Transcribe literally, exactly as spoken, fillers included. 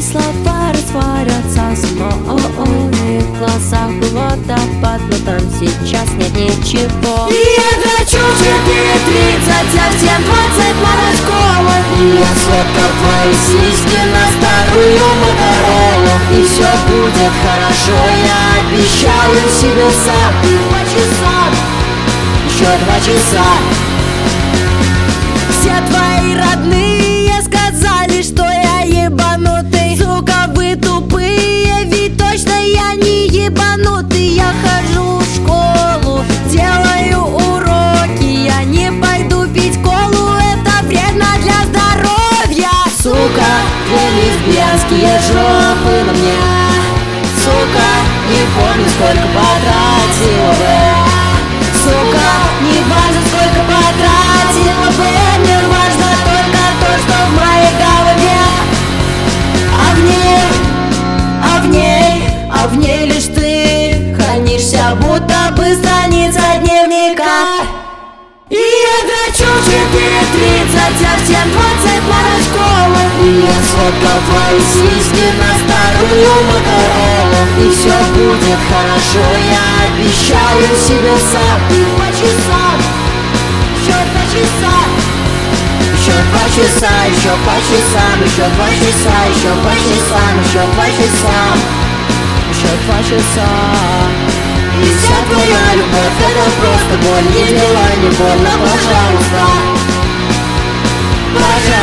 слова растворятся снова в глазах водопад, но там сейчас нет ничего. И я хочу четыре тридцать, совсем двадцать Морошкова. И я сфоткал твои сиськи на старую Моторолу. И все будет хорошо, я обещаю себе сам. Два часа, еще два часа. Все твои родные сказали, что я ебанутый. Сука, вы тупые, ведь точно я не ебанутый. Я хожу в школу, делаю уроки. Я не пойду пить колу, это вредно для здоровья. Сука, две лесбиянские жопы на мне. Сука, не помню, сколько потратила бы. Сука, не важно, сколько потратила бы. Мне важно только то, что в моей голове. А в ней, а в ней, а в ней лишь ты хранишься, будто бы страница дневника. И я дрочу в четыре тридцать, совсем двадцать Морошкова. И я сфоткал твои сиськи на старую Моторолу. И все будет хорошо, я обещаю себе сам. Два часа, еще два часа. Еще два часа, еще по часам, еще два часа, еще по часам, еще два часа, еще два часа. И вся твоя любовь — это просто боль, не делай, не больно, пожалуйста. Пожалуйста.